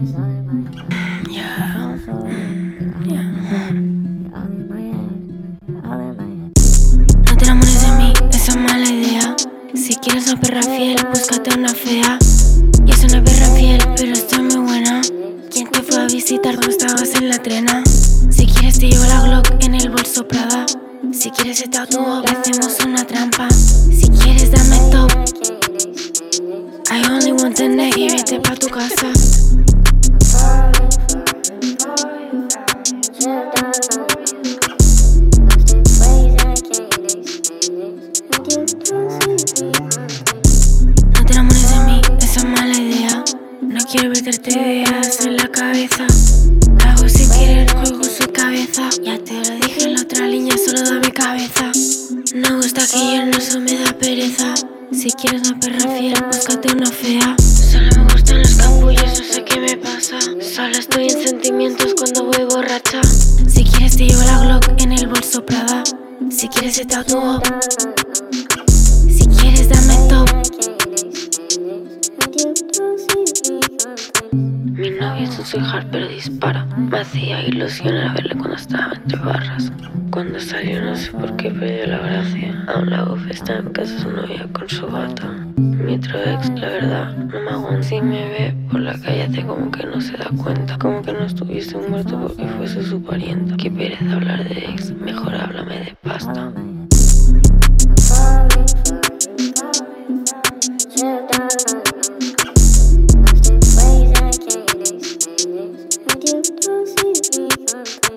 No te enamores de mí, esa es mala idea. Si quieres una perra fiel, búscate una fea. Y es una perra fiel, pero estoy muy buena. ¿Quién te fue a visitar cuando estabas en la trena? Si quieres te llevo la Glock en el bolso Prada. Si quieres te tatúo, le hacemos una trampa. Si quieres dame top, I only want the neck y vete pa' tu casa. No te enamores de mí, esa es mala idea. No quiero meterte ideas en la cabeza. Hago si quieres juego su cabeza. Ya te lo dije en la otra línea, solo dame cabeza. No gusta que yo no, eso me da pereza. Si quieres una perra fiel, búscate una fea. Solo me gustan los capullos, no sé qué me pasa. Solo estoy en sentimientos cuando voy borracha. Si quieres te llevo la Glock en el bolso Prada. Si quieres te tatúo. Si quieres dame top. Mi novio es un sweetheart pero dispara. Me hacía ilusionar verle cuando estaba entre barras. Cuando salió no sé por qué perdió la gracia. Aún la gofe está en casa de su novia con su gata. Mi otro ex, la verdad, no me aguanta. Si me ve por la calle hace como que no se da cuenta. Como que no estuviese muerto porque fuese su parienta. Qué pereza hablar de ex, mejor háblame de pasta.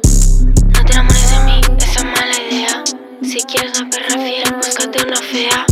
No te enamores de mí, esa es mala idea. Si quieres una perra fiel, búscate una fea.